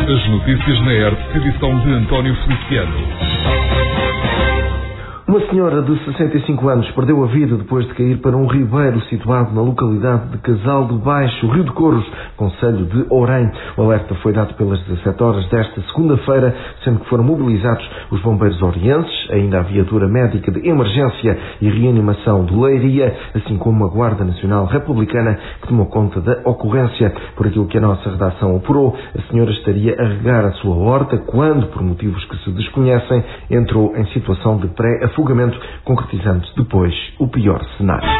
As notícias na ERP, edição de António Feliciano. Uma senhora de 65 anos perdeu a vida depois de cair para um ribeiro situado na localidade de Casal de Baixo, Rio de Couros, concelho de Ourém. O alerta foi dado pelas 17 horas desta segunda-feira, sendo que foram mobilizados os bombeiros orienses, ainda a viatura médica de emergência e reanimação de Leiria, assim como a Guarda Nacional Republicana, que tomou conta da ocorrência. Por aquilo que a nossa redação apurou, a senhora estaria a regar a sua horta quando, por motivos que se desconhecem, entrou em situação de pré-afogamento, concretizando-se depois o pior cenário.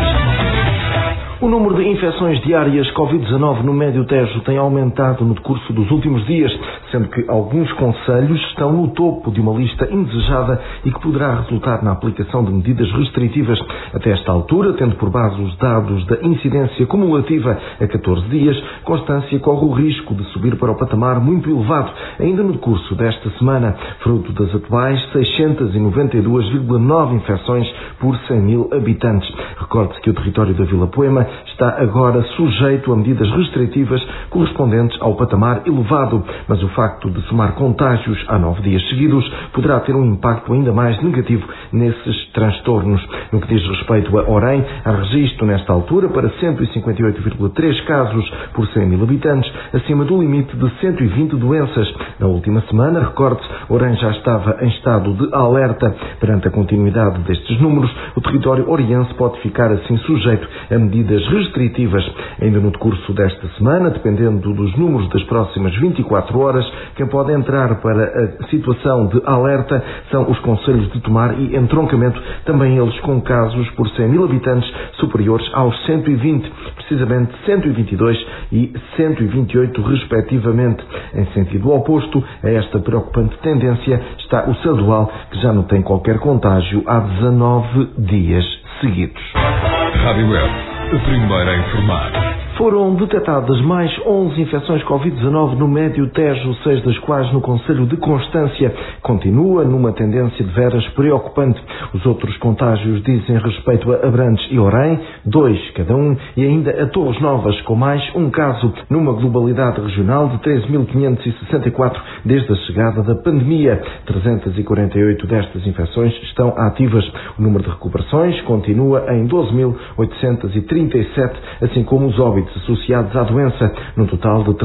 O número de infecções diárias Covid-19 no Médio Tejo tem aumentado no decurso dos últimos dias, sendo que alguns concelhos estão no topo de uma lista indesejada e que poderá resultar na aplicação de medidas restritivas. Até esta altura, tendo por base os dados da incidência cumulativa a 14 dias, Constância corre o risco de subir para o patamar muito elevado, ainda no decurso desta semana, fruto das atuais 692,9 infecções por 100 mil habitantes. Recorde-se que o território da Vila Poema está agora sujeito a medidas restritivas correspondentes ao patamar elevado, mas o facto de somar contágios há 9 dias seguidos poderá ter um impacto ainda mais negativo nesses transtornos. No que diz respeito a Ourém, há registro nesta altura para 158,3 casos por 100 mil habitantes, acima do limite de 120 doenças. Na última semana, recorde-se, Ourém já estava em estado de alerta. Perante a continuidade destes números, o território oriense pode ficar assim sujeito a medidas restritivas. Ainda no decurso desta semana, dependendo dos números das próximas 24 horas, quem pode entrar para a situação de alerta são os concelhos de Tomar e Entroncamento, também eles com casos por 100 mil habitantes superiores aos 120, precisamente 122 e 128 respectivamente. Em sentido oposto a esta preocupante tendência está o Sadoal, que já não tem qualquer contágio há 19 dias seguidos. Rádio Web, a primeira a informar. Foram detectadas mais 11 infecções Covid-19 no Médio Tejo, 6 das quais no concelho de Constância. Continua numa tendência de veras preocupante. Os outros contágios dizem respeito a Abrantes e Ourém, 2 cada um, e ainda a Torres Novas, com mais um caso, numa globalidade regional de 13.564 desde a chegada da pandemia. 348 destas infecções estão ativas. O número de recuperações continua em 12.837, assim como os óbitos associados à doença, no total de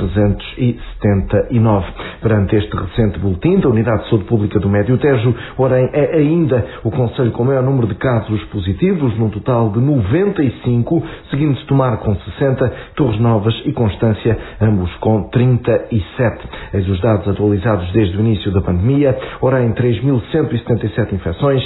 379. Perante este recente boletim da Unidade de Saúde Pública do Médio Tejo, Ourém é ainda o concelho com o maior número de casos positivos, num total de 95, seguindo-se Tomar com 60, Torres Novas e Constância, ambos com 37. Eis os dados atualizados desde o início da pandemia. Ourém, 3.177 infecções,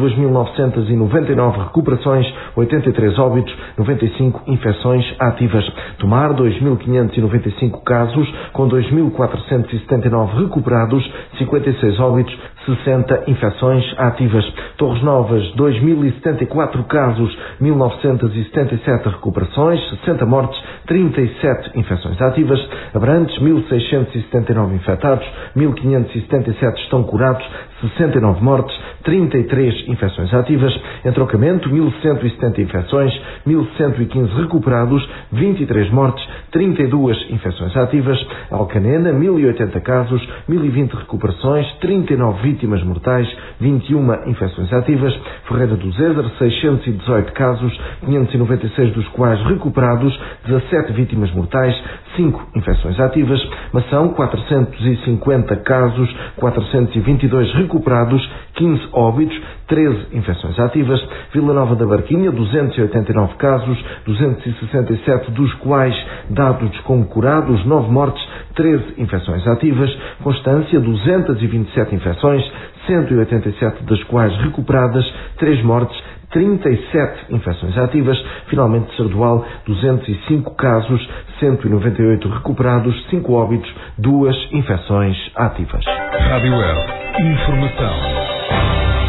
2.999 recuperações, 83 óbitos, 95 infecções ativas. Tomar, 2.595 casos, com 2.479 recuperados, 56 óbitos, 60 infecções ativas. Torres Novas, 2.074 casos, 1.977 recuperações, 60 mortes, 37 infecções ativas. Abrantes, 1.679 infectados, 1.577 estão curados, 69 mortes, 33 infecções ativas. Entroncamento, 1.170 infecções, 1.115 recuperados, 23 mortes, 32 infecções ativas. Alcanena, 1.080 casos, 1.020 recuperações, 39 vítimas mortais, 21 infecções ativas. Ferreira do Zézer, 618 casos, 596 dos quais recuperados, 17 vítimas mortais, 5 infecções ativas. Mação, 450 casos, 422 recuperados, 15 óbitos, 13 infecções ativas. Vila Nova da Barquinha, 289 casos, 267 dos quais dados como curados, 9 mortes, 13 infecções ativas. Constância, 227 infecções, 187 das quais recuperadas, 3 mortes, 37 infecções ativas. Finalmente, Sardual, 205 casos, 198 recuperados, 5 óbitos, 2 infecções ativas. Rádio Web, informação.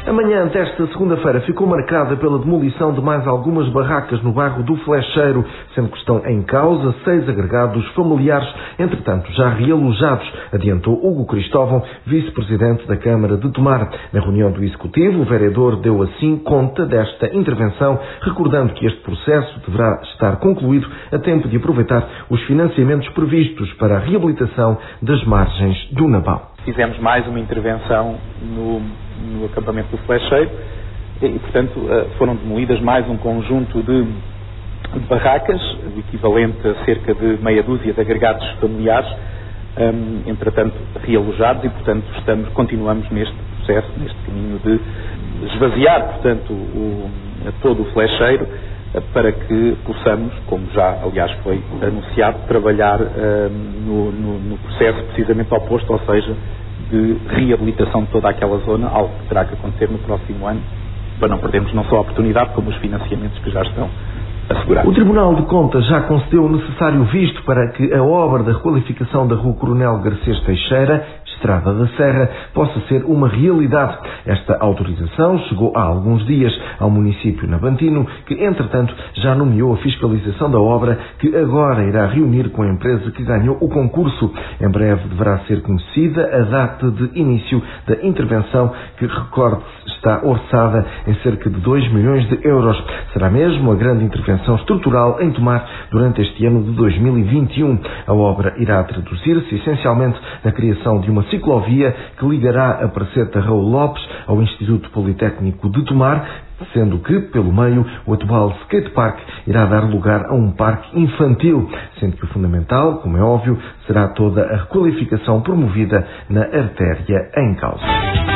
A manhã desta segunda-feira ficou marcada pela demolição de mais algumas barracas no bairro do Flecheiro, sendo que estão em causa 6 agregados familiares, entretanto já realojados, adiantou Hugo Cristóvão, vice-presidente da Câmara de Tomar. Na reunião do Executivo, o vereador deu assim conta desta intervenção, recordando que este processo deverá estar concluído a tempo de aproveitar os financiamentos previstos para a reabilitação das margens do Nabão. Fizemos mais uma intervenção no acampamento do Flecheiro e, portanto, foram demolidas mais um conjunto de barracas, o equivalente a cerca de meia dúzia de agregados familiares, entretanto realojados, e, portanto, continuamos neste processo, neste caminho de esvaziar, portanto, todo o Flecheiro, para que possamos, como já aliás foi anunciado, trabalhar no processo precisamente oposto, ou seja, de reabilitação de toda aquela zona, algo que terá que acontecer no próximo ano, para não perdermos não só a oportunidade, como os financiamentos que já estão assegurados. O Tribunal de Contas já concedeu o necessário visto para que a obra da requalificação da Rua Coronel Garcês Teixeira, Estrada da Serra, possa ser uma realidade. Esta autorização chegou há alguns dias ao município nabantino, que entretanto já nomeou a fiscalização da obra, que agora irá reunir com a empresa que ganhou o concurso. Em breve deverá ser conhecida a data de início da intervenção, que, recorde-se, está orçada em cerca de 2 milhões de euros. Será mesmo a grande intervenção estrutural em Tomar durante este ano de 2021. A obra irá traduzir-se essencialmente na criação de uma ciclovia que ligará a Praceta Raul Lopes ao Instituto Politécnico de Tomar, sendo que, pelo meio, o atual skatepark irá dar lugar a um parque infantil, sendo que o fundamental, como é óbvio, será toda a requalificação promovida na artéria em causa.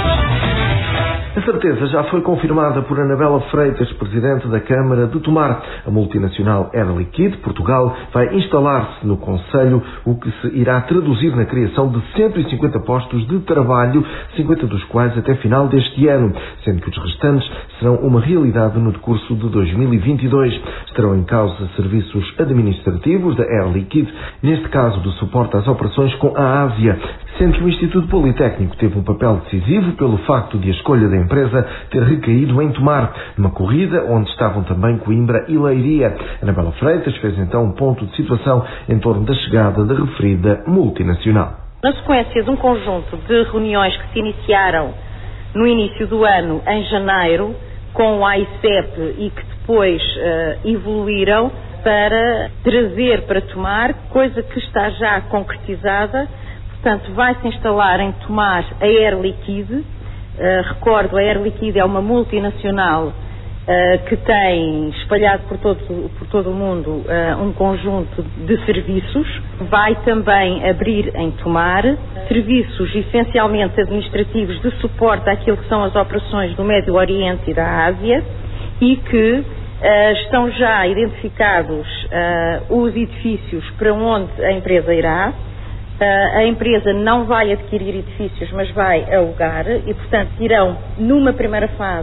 A certeza já foi confirmada por Anabela Freitas, presidente da Câmara de Tomar. A multinacional Air Liquide Portugal vai instalar-se no concelho, o que se irá traduzir na criação de 150 postos de trabalho, 50 dos quais até final deste ano, sendo que os restantes serão uma realidade no decurso de 2022. Estarão em causa serviços administrativos da Air Liquide, neste caso do suporte às operações com a Ásia, sendo que o Instituto Politécnico teve um papel decisivo pelo facto de a escolha da empresa ter recaído em Tomar, numa corrida onde estavam também Coimbra e Leiria. Anabela Freitas fez então um ponto de situação em torno da chegada da referida multinacional. Na sequência de um conjunto de reuniões que se iniciaram no início do ano, em janeiro, com o AICEP e que depois evoluíram para trazer para Tomar, coisa que está já concretizada. Portanto, vai-se instalar em Tomar a Air Liquide. Recordo, a Air Liquide é uma multinacional que tem espalhado por todo o mundo um conjunto de serviços. Vai também abrir em Tomar serviços essencialmente administrativos de suporte àquilo que são as operações do Médio Oriente e da Ásia, e que estão já identificados os edifícios para onde a empresa irá. A empresa não vai adquirir edifícios, mas vai alugar, e, portanto, irão, numa primeira fase,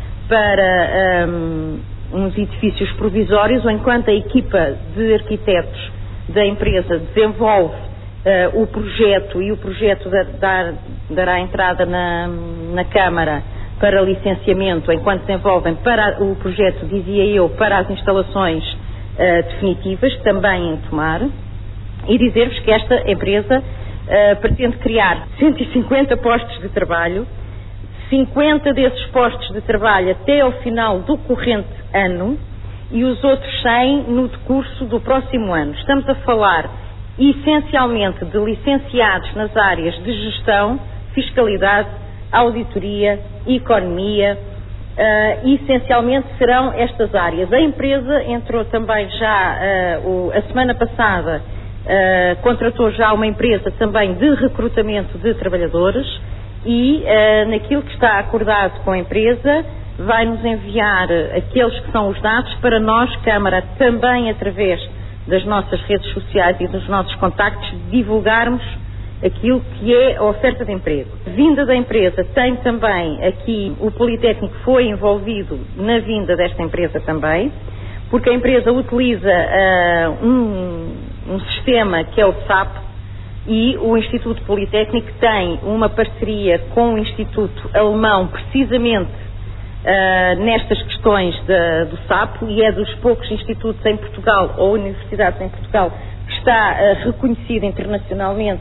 para uns edifícios provisórios, ou enquanto a equipa de arquitetos da empresa desenvolve o projeto, e o projeto dará entrada na Câmara para licenciamento, enquanto desenvolvem para o projeto, dizia eu, para as instalações definitivas, também em Tomar. E dizer-vos que esta empresa pretende criar 150 postos de trabalho, 50 desses postos de trabalho até ao final do corrente ano e os outros 100 no decurso do próximo ano. Estamos a falar essencialmente de licenciados nas áreas de gestão, fiscalidade, auditoria, economia. Essencialmente serão estas áreas. A empresa entrou também já a semana passada. Contratou já uma empresa também de recrutamento de trabalhadores e naquilo que está acordado com a empresa vai-nos enviar aqueles que são os dados para nós, Câmara, também através das nossas redes sociais e dos nossos contactos, divulgarmos aquilo que é a oferta de emprego. Vinda da empresa, tem também aqui, o Politécnico foi envolvido na vinda desta empresa também, porque a empresa utiliza um sistema que é o SAP, e o Instituto Politécnico tem uma parceria com o Instituto Alemão precisamente nestas questões do sapo, e é dos poucos institutos em Portugal ou universidades em Portugal que está reconhecido internacionalmente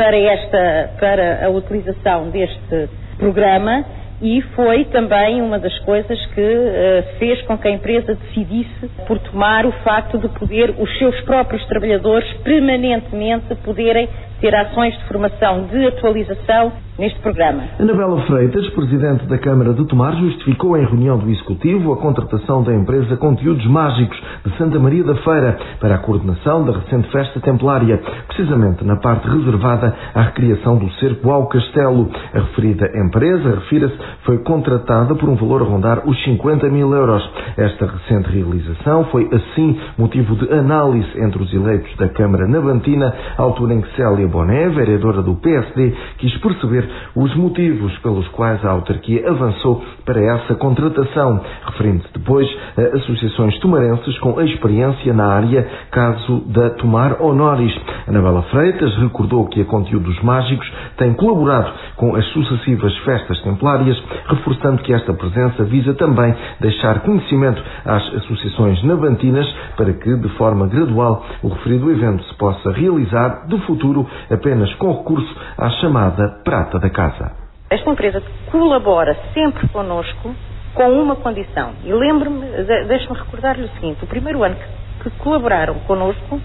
para a utilização deste programa, e foi também uma das coisas que fez com que a empresa decidisse por tomar o facto de poder os seus próprios trabalhadores permanentemente poderem ter ações de formação, de atualização neste programa. Anabela Freitas, presidente da Câmara de Tomar, justificou em reunião do Executivo a contratação da empresa Conteúdos Mágicos de Santa Maria da Feira para a coordenação da recente festa templária, precisamente na parte reservada à recriação do cerco ao castelo. A referida empresa, refira-se, foi contratada por um valor a rondar os 50 mil euros. Esta recente realização foi, assim, motivo de análise entre os eleitos da Câmara navantina, à altura em que Célia Boné, vereadora do PSD, quis perceber os motivos pelos quais a autarquia avançou para essa contratação, referindo-se depois a associações tomarenses com experiência na área, caso da Tomar Honoris. Anabela Freitas recordou que a Conteúdos Mágicos tem colaborado com as sucessivas festas templárias, reforçando que esta presença visa também deixar conhecimento às associações navantinas para que, de forma gradual, o referido evento se possa realizar de futuro apenas com recurso à chamada prata da casa. Esta empresa colabora sempre connosco com uma condição. E deixe-me recordar-lhe o seguinte: o primeiro ano que colaboraram connosco,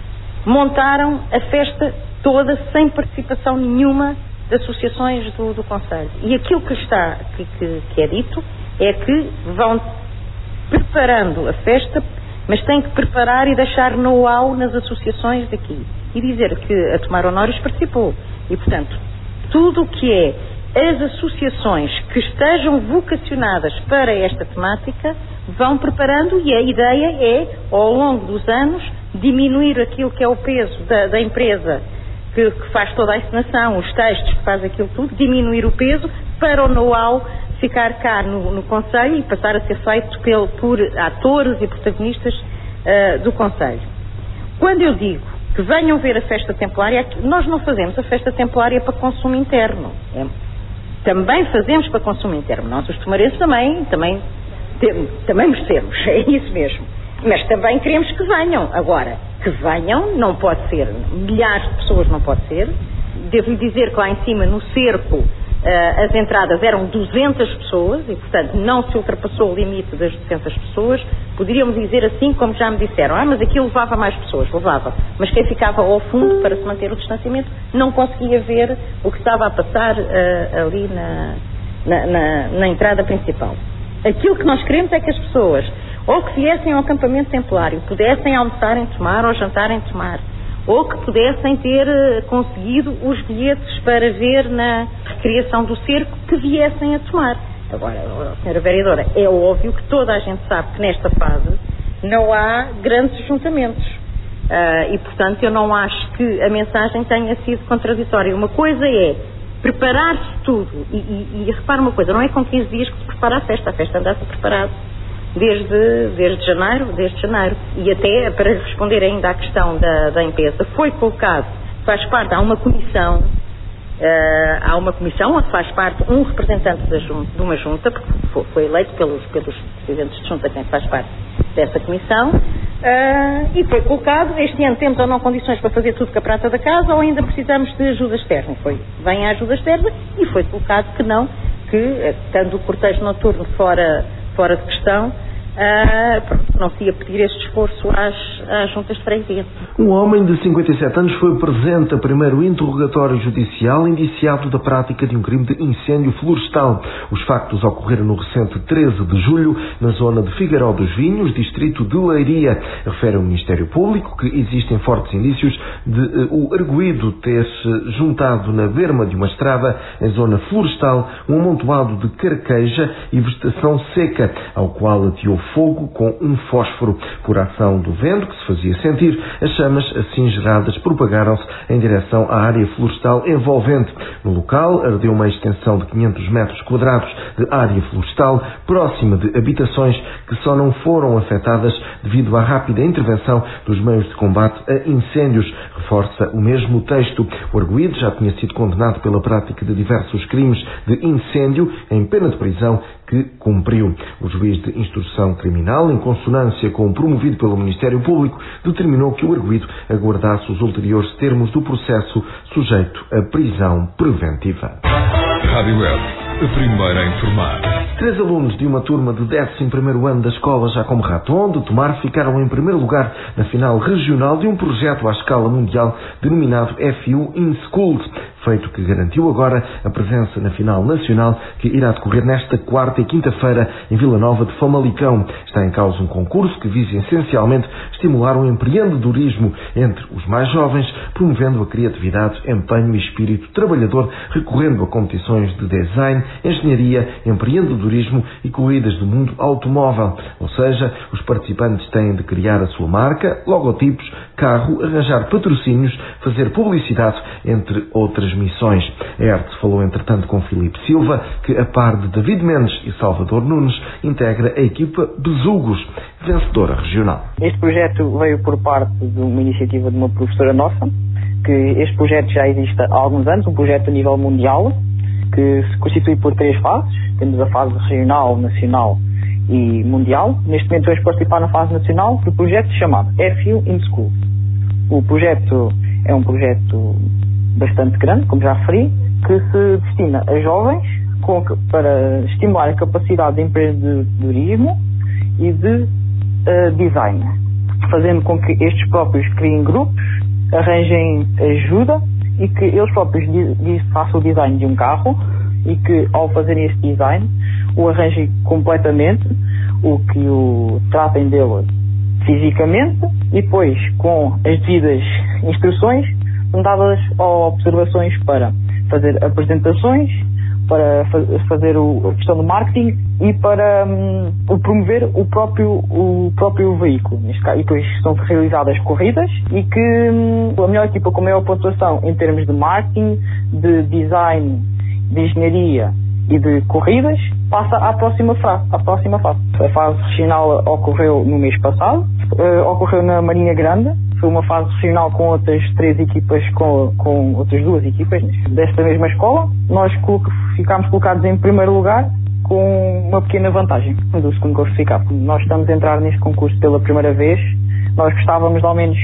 montaram a festa toda sem participação nenhuma de associações do Conselho. E aquilo que é dito é que vão preparando a festa, mas têm que preparar e deixar know-how nas associações daqui. E dizer que a Tomar Honoris participou. E, portanto, tudo o que é as associações que estejam vocacionadas para esta temática vão preparando, e a ideia é, ao longo dos anos, diminuir aquilo que é o peso da empresa que faz toda a encenação, os textos que faz aquilo tudo, diminuir o peso para o know-how ficar cá no Conselho e passar a ser feito por atores e protagonistas do Conselho. Quando eu digo que venham ver a festa templária, nós não fazemos a festa templária para consumo interno. Também fazemos para consumo interno. Nós, os tomarenses, também merecemos, é isso mesmo. Mas também queremos que venham. Agora, que venham não pode ser. Milhares de pessoas não pode ser. Devo-lhe dizer que lá em cima, no cerco, as entradas eram 200 pessoas e, portanto, não se ultrapassou o limite das 200 pessoas. Poderíamos dizer assim, como já me disseram, mas aquilo levava mais pessoas, levava. Mas quem ficava ao fundo para se manter o distanciamento não conseguia ver o que estava a passar ali na entrada principal. Aquilo que nós queremos é que as pessoas, ou que viessem ao acampamento templário, pudessem almoçar em Tomar ou jantar em Tomar, ou que pudessem ter conseguido os bilhetes para ver na recriação do cerco, que viessem a Tomar. Agora, Sra. Vereadora, é óbvio que toda a gente sabe que nesta fase não há grandes juntamentos. E, portanto, eu não acho que a mensagem tenha sido contraditória. Uma coisa é preparar-se tudo, e repara uma coisa, não é com 15 dias que se prepara a festa anda-se preparado desde janeiro, e até para responder ainda à questão da empresa, foi colocado, há uma comissão onde faz parte um representante de uma junta, porque foi eleito pelos presidentes de junta quem faz parte dessa comissão, e foi colocado, este ano temos ou não condições para fazer tudo com a prata da casa, ou ainda precisamos de ajuda externa. Vem a ajuda externa e foi colocado que não, que estando o cortejo noturno fora de questão, não se ia pedir este esforço às juntas de freguesia. Um homem de 57 anos foi presente a primeiro interrogatório judicial indiciado da prática de um crime de incêndio florestal. Os factos ocorreram no recente 13 de julho, na zona de Figueiró dos Vinhos, distrito de Leiria. Refere o Ministério Público que existem fortes indícios de o arguido ter-se juntado na berma de uma estrada, em zona florestal, um amontoado de carqueja e vegetação seca, ao qual ateou fogo com um fósforo. Por ação do vento que se fazia sentir, as chamas assim geradas propagaram-se em direção à área florestal envolvente. No local ardeu uma extensão de 500 metros quadrados de área florestal próxima de habitações que só não foram afetadas devido à rápida intervenção dos meios de combate a incêndios, reforça o mesmo texto. O arguido já tinha sido condenado pela prática de diversos crimes de incêndio em pena de prisão que cumpriu. O juiz de instrução criminal, em consonância com o promovido pelo Ministério Público, determinou que o arguido aguardasse os ulteriores termos do processo sujeito à prisão preventiva. Rádio Web, a primeira a informar. 3 alunos de uma turma de 11º ano da escola Jacome Raton de Tomar ficaram em primeiro lugar na final regional de um projeto à escala mundial denominado FU in Schools, feito que garantiu agora a presença na final nacional que irá decorrer nesta quarta e quinta-feira em Vila Nova de Famalicão. Está em causa um concurso que visa essencialmente estimular o empreendedorismo entre os mais jovens, promovendo a criatividade, empenho e espírito trabalhador, recorrendo a competições de design, engenharia, empreendedorismo e corridas do mundo automóvel. Ou seja, os participantes têm de criar a sua marca, logotipos, carro, arranjar patrocínios, fazer publicidade, entre outras missões. A ERTE falou entretanto com Filipe Silva, que a par de David Mendes e Salvador Nunes integra a equipa Besugos, vencedora regional. Este projeto veio por parte de uma iniciativa de uma professora nossa, que este projeto já existe há alguns anos, um projeto a nível mundial, que se constitui por 3 fases. Temos a fase regional, nacional e mundial. Neste momento vamos participar na fase nacional do projeto chamado FU in School. O projeto é um projeto bastante grande, como já referi, que se destina a jovens para estimular a capacidade de empreendedorismo e de design, fazendo com que estes próprios criem grupos, arranjem ajuda e que eles próprios façam o design de um carro e que, ao fazerem este design, o arranjem completamente, o que o tratem dele fisicamente e depois, com as devidas instruções, são dadas observações para fazer apresentações, para fazer a questão do marketing e para promover o próprio veículo. E depois são realizadas corridas e que a melhor equipa com maior pontuação em termos de marketing, de design, de engenharia e de corridas passa à próxima fase. A fase regional ocorreu no mês passado, ocorreu na Marinha Grande. Foi uma fase regional com outras 3 equipas, com outras 2 equipas desta mesma escola. Nós ficámos colocados em primeiro lugar com uma pequena vantagem do segundo classificado. Nós estamos a entrar neste concurso pela primeira vez. Nós gostávamos de ao menos,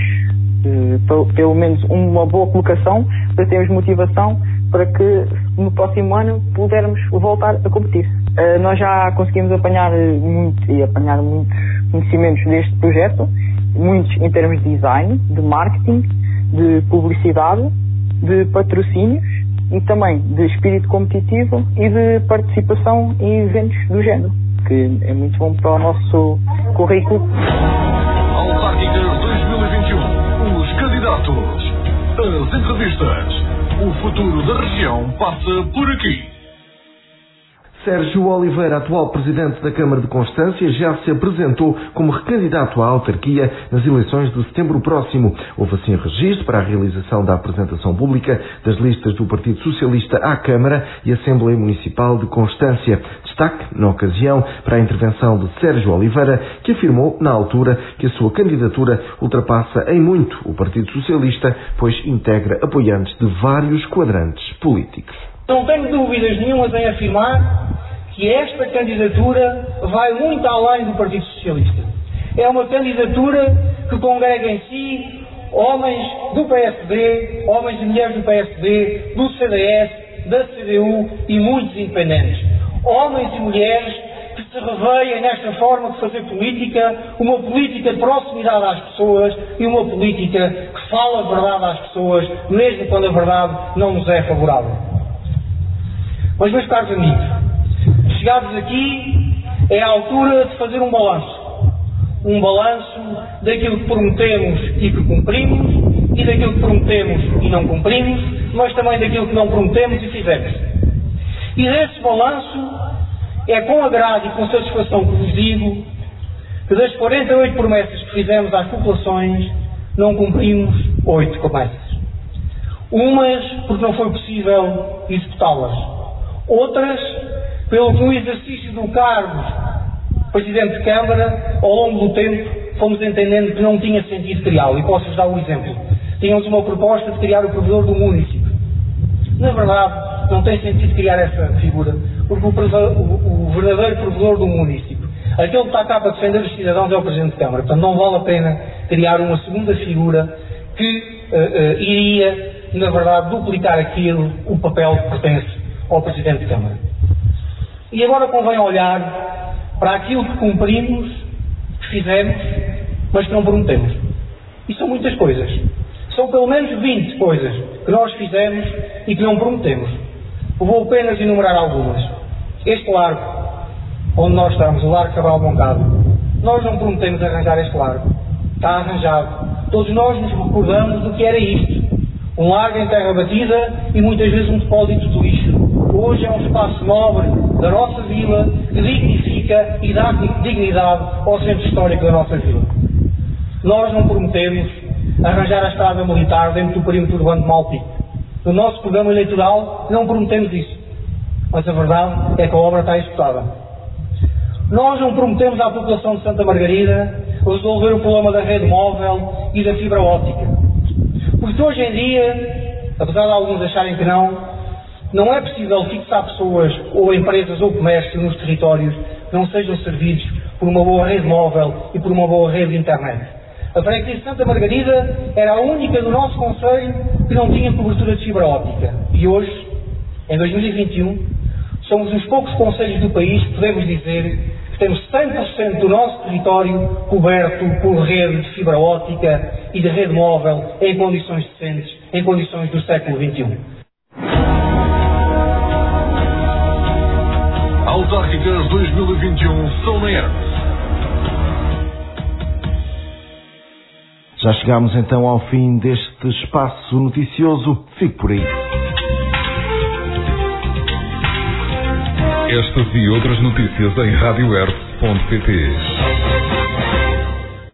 pelo menos uma boa colocação para termos motivação para que no próximo ano pudermos voltar a competir. Nós já conseguimos apanhar muitos conhecimentos deste projeto, muitos em termos de design, de marketing, de publicidade, de patrocínios e também de espírito competitivo e de participação em eventos do género, que é muito bom para o nosso currículo. Autárquicas 2021, os candidatos, as entrevistas, o futuro da região passa por aqui. Sérgio Oliveira, atual presidente da Câmara de Constância, já se apresentou como recandidato à autarquia nas eleições de setembro próximo. Houve assim registro para a realização da apresentação pública das listas do Partido Socialista à Câmara e Assembleia Municipal de Constância. Destaque, na ocasião, para a intervenção de Sérgio Oliveira, que afirmou, na altura, que a sua candidatura ultrapassa em muito o Partido Socialista, pois integra apoiantes de vários quadrantes políticos. Não tenho dúvidas nenhumas em afirmar que esta candidatura vai muito além do Partido Socialista. É uma candidatura que congrega em si homens do PSD, homens e mulheres do PSD, do CDS, da CDU e muitos independentes. Homens e mulheres que se reveem nesta forma de fazer política, uma política de proximidade às pessoas e uma política que fala a verdade às pessoas, mesmo quando a verdade não nos é favorável. Mas, meus caros amigos, chegados aqui, é a altura de fazer um balanço. Um balanço daquilo que prometemos e que cumprimos, e daquilo que prometemos e não cumprimos, mas também daquilo que não prometemos e fizemos. E desse balanço, é com agrado e com satisfação que vos digo que das 48 promessas que fizemos às populações, não cumprimos 8 promessas. Umas porque não foi possível executá-las. Outras, pelo que no exercício do cargo de Presidente de Câmara, ao longo do tempo, fomos entendendo que não tinha sentido criá-lo. E posso-vos dar um exemplo. Tínhamos uma proposta de criar o provedor do município. Na verdade, não tem sentido criar essa figura, porque o verdadeiro provedor do município, aquele que está cá para defender os cidadãos, é o Presidente de Câmara. Portanto, não vale a pena criar uma segunda figura que iria, na verdade, duplicar aquilo, o papel que pertence ao Presidente de Câmara. E agora convém olhar para aquilo que cumprimos, que fizemos, mas que não prometemos. E são muitas coisas. São pelo menos 20 coisas que nós fizemos e que não prometemos. Eu vou apenas enumerar algumas. Este largo, onde nós estamos, o Largo Cabral Moncado, nós não prometemos arranjar este largo. Está arranjado. Todos nós nos recordamos do que era isto. Um largo em terra batida e muitas vezes um depósito de lixo. Hoje é um espaço nobre da nossa vila que dignifica e dá dignidade ao centro histórico da nossa vila. Nós não prometemos arranjar a estrada militar dentro do perímetro urbano de Malpique. No nosso programa eleitoral não prometemos isso. Mas a verdade é que a obra está executada. Nós não prometemos à população de Santa Margarida resolver o problema da rede móvel e da fibra óptica. Porque hoje em dia, apesar de alguns acharem que não é possível fixar pessoas ou empresas ou comércio nos territórios que não sejam servidos por uma boa rede móvel e por uma boa rede de internet. A freguesia de Santa Margarida era a única do nosso concelho que não tinha cobertura de fibra óptica. E hoje, em 2021, somos uns poucos concelhos do país que podemos dizer que temos 100% do nosso território coberto por rede de fibra óptica e de rede móvel em condições decentes, em condições do século XXI. Autárquicas 2021 são na ERP. Já chegamos então ao fim deste espaço noticioso. Fique por aí. Estas e outras notícias em radioerp.pt.